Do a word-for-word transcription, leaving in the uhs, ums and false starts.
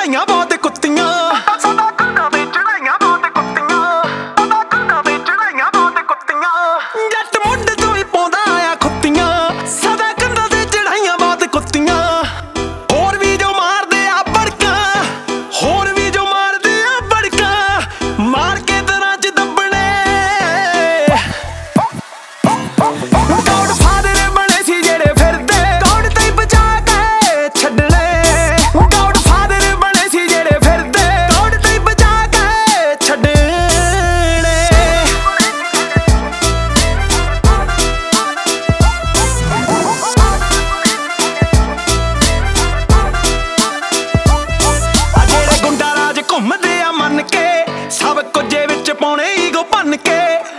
ਚੜਾਈਆਂ ਬਹੁਤ ਕੁੱਤੀਆਂ ਸਦਾ ਕੰਧਾਂ ਤੇ ਚੜਾਈਆਂ ਬਹੁਤ ਕੁੱਤੀਆਂ ਸਦਾ ਕੰਧਾਂ ਤੇ ਚੜਾਈਆਂ ਬਹੁਤ ਕੁੱਤੀਆਂ ਜੱਟ ਮੁੰਡ ਤੋਂ ਹੀ ਪਾਉਂਦਾ ਆ ਖੁੱਤੀਆਂ ਸਦਾ ਕੰਧਾਂ ਤੇ ਚੜਾਈਆਂ ਬਹੁਤ ਕੁੱਤੀਆਂ ਹੋਰ ਵੀ ਜੋ ਮਾਰਦੇ ਆ ਬੜਕਾਂ ਹੋਰ ਵੀ ਜੋ ਮਾਰਦੇ ਆ ਬੜਕਾਂ ਮਾਰ ਕੇ ਦਰਾਂ ਚ ਦੱਬਣੇ ਗੌਡ ਫਾਦਰ ਬਣੇ ਸੀ ਜਿਹੜੇ ਫਿਰਦੇ ਗੌਡ ਤੇ ਬਚਾ ਕੇ ਛੱਡਣੇ ਗੌਡ ਫਾਦਰ ਬਣੇ ਸੀ ਜਿਹੜੇ ਫਿਰਦੇ ਗੌਡ ਤੇ ਬਚਾ ਕੇ ਛੱਡਣੇ ਆ ਜਿਹੜੇ ਗੁੰਡਾ ਰਾਜ ਘੁੰਮਦੇ ਆ ਮੰਨ ਕੇ ਸਭ ਕੁਝੇ ਵਿੱਚ ਪਾਉਣੇ ਈਗੋ ਭੰਨ ਕੇ